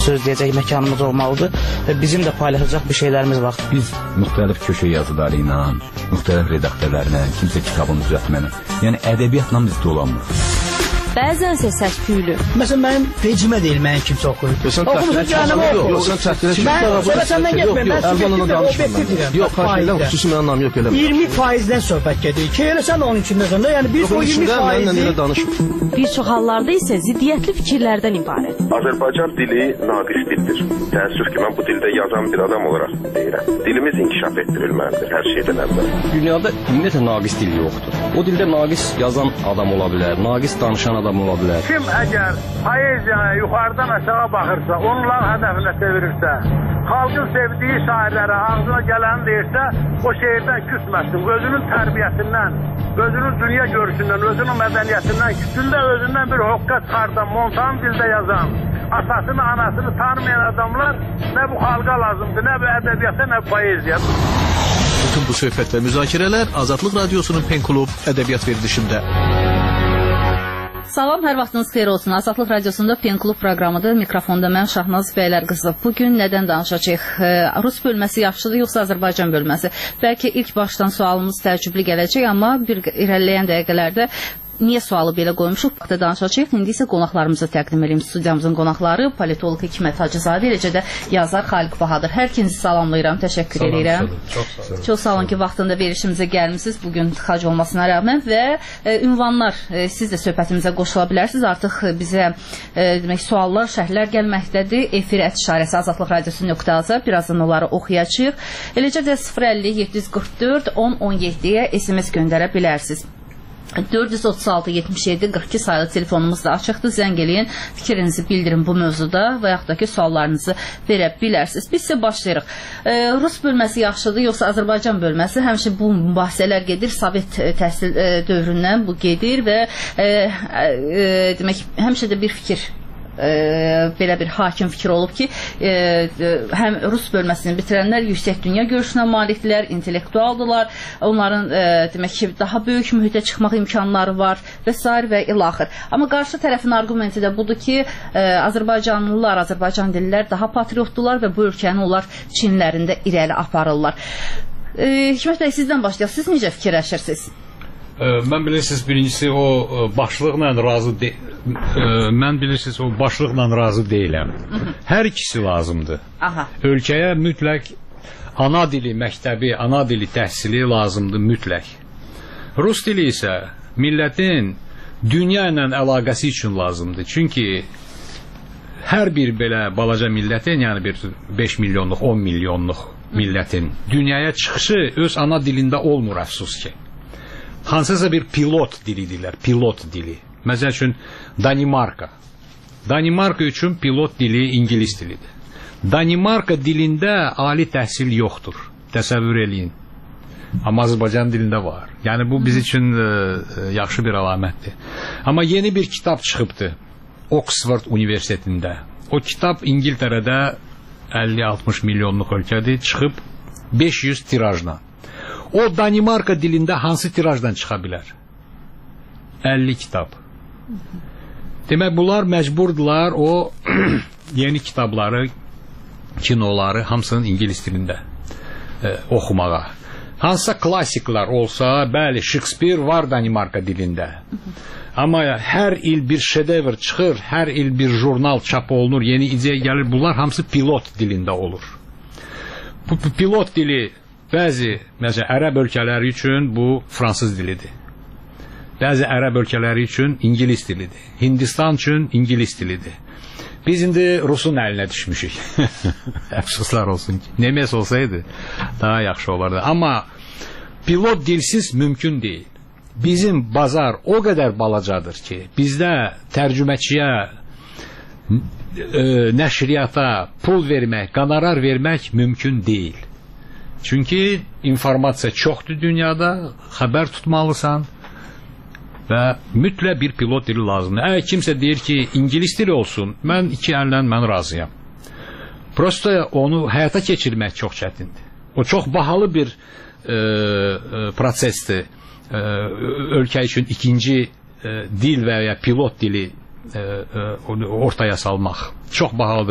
söz deyəcək məkanımız olmalıdır və bizim də paylaşacaq bir şeylərimiz var. Biz müxtəlif köşə yazıları ilə, müxtəlif redaktörlərlə, kimsə kitabını düzəltməklə, yəni ədəbiyyatla biz dolanmırıq. Bəzənsə səs-küylü. Məsələn, mənim vecimə deyil, mənim kimsə oxuyur. Oxumusan cəhənnəmə oxu. Yox, sən çəkdirə mən sonra səndən getməyim, mən subjektiv deyirəm. Yox, xahiş edirəm, xüsusi mənim anlam yox elə. 20%-dən söhbət gedir. Ki, elə sən onun içində sonra, yəni biz o 20%-i... Bir çox hallarda isə ziddiyyətli fikirlərdən ibarət. Azərbaycan dili naqis dildir. Təəssüf ki, mən bu dildə yazan bir adam olaraq deyirəm. Dilimiz inkişaf etdirilməlidir hər şeydən əvvəl. Dünyada ümumiyyətlə naqis dil yoxdur. O dildə naqis yazan adam ola bilər, naqis danışan adam ola bilər. Kim əgər poeziyaya yuxarıdan aşağı baxırsa, onların hədəfinə çevirirsə, xalqın sevdiyi şairlərə ağzına gələni deyirsə, o şeirdən küsməsin. Özünün tərbiyəsindən, özünün dünya görüşündən, özünün mədəniyyətindən küsün də özündən bir hoqqa çıxardan, montan dildə yazan, atasını, anasını tanımayan adamlar nə bu xalqa lazımdır, nə bu ədəbiyyata, nə bu poeziya. Bütün bu söhbət və müzakirələr Azadlıq Radiosunun Pen Klub ədəbiyyat verilişində. Salam, hər vaxtınız xeyir olsun. Azadlıq Radiosunda Pen Klub proqramıdır. Mikrofonda mən Şahnaz Bəylərqızı. Bugün nədən danışacağıq? Rus bölməsi yaxşıdır, yoxsa Azərbaycan bölməsi? Bəlkə ilk başdan sualımız təəccüblü gələcək, amma bir irəliləyən dəqiqələrdə niyə sualı belə qoymuşuq? Burada danışacağıq. İndi isə qonaqlarımızı təqdim edeyim. Studiyamızın qonaqları politoloq Hikmət Hacızadə, eləcə də yazar Xaliq Bahadır. Hər ikinizi salamlayıram, təşəkkür edirəm. Çox sağ olun ki, vaxtında verişimizə gəlmisiniz bugün tıxac olmasına rəğmən və ünvanlar, siz də söhbətimizə qoşula bilərsiniz. Artıq bizə demək suallar, şərhlər gəlməkdədir. Efir @şarəsi Azadlıq Radiosu.az, birazdan onları oxuyacağıq. Eləcə də 050 744 1017-yə SMS göndərə bilərsiniz. 436-77-42 sayılı telefonumuz da açıqdır. Zəng eləyin, fikrinizi bildirin bu mövzuda və yaxud da ki, suallarınızı verə bilərsiniz. Biz isə başlayırıq. Rus bölməsi yaxşıdır, yoxsa Azərbaycan bölməsi? Həmişə bu mübahisələr gedir. Sovet təhsil dövründən bu gedir və demək, həmişə də bir fikir, belə bir hakim fikir olub ki, həm Rus bölməsini bitirənlər yüksək dünya görüşünə malikdirlər, intellektualdılar, onların demək ki, daha böyük mühitə çıxmaq imkanları var və s. və ilaxır. Amma qarşı tərəfin argumenti də budur ki, Azərbaycanlılar, Azərbaycan dillər daha patriotdular və bu ölkəni onlar Çinlərində irəli aparırlar. Hikmət bəy, sizdən başlayaq. Siz necə fikirləşirsiniz? Mən bilirsiniz, birincisi o başlıqla razı deyiləm. Hər ikisi lazımdır. Ölkəyə mütləq ana dili məktəbi, ana dili təhsili lazımdır mütləq. Rus dili isə millətin dünya ilə əlaqəsi üçün lazımdır. Çünki hər bir belə balaca millətin, yəni bir 5 milyonluq, 10 milyonluq millətin dünyaya çıxışı öz ana dilində olmur, əfsus ki. Hansısa bir pilot dilidirlər, pilot dili. Məsəl üçün Danimarka. Danimarka üçün pilot dili İngilis dilidir. Danimarka dilində ali təhsil yoxdur. Təsəvvür eləyin. Amma Azərbaycan dilində var. Yəni bu biz üçün yaxşı bir əlamətdir. Amma yeni bir kitab çıxıbdı Oxford Universitetində. O kitab İngiltərədə 50-60 milyonluq ölkədir, çıxıb 500 tirajla. O Danimarka dilində hansı tirajdan çıxa bilər? 50 kitab. Demək, bunlar məcburdular o yeni kitabları, kinoları hamısının İngilis dilində oxumağa. Hansısa klassiklər olsa, bəli, Shakespeare var Danimarka dilində. Amma hər il bir şedevr çıxır, hər il bir jurnal çap olunur, yeni ideya gəlir. Bunlar hamısı pilot dilində olur. Bu pilot dili bəzi, məsələn, ərəb ölkələri üçün bu fransız dilidir. Bəzi ərəb ölkələri üçün İngilis dilidir. Hindistan üçün İngilis dilidir. Biz indi Rusun əlinə düşmüşük. Əfsuslar olsun ki. Nemes olsaydı daha yaxşı olardı. Amma pilot dilsiz mümkün deyil. Bizim bazar o qədər balacadır ki, bizdə tərcüməçiyə, nəşriyyata pul vermək, qonorar vermək mümkün deyil. Çünki informasiya çoxdur dünyada, xəbər tutmalısan və mütləq bir pilot dili lazımdır. Əgər kimsə deyir ki, İngilis dili olsun, mən iki əllə mən razıyam. Prosto onu həyata keçirmək çox çətindir. O çox bahalı bir prosesdir. Ölkə üçün ikinci dil və ya pilot dili ortaya salmaq çox bahalıdır.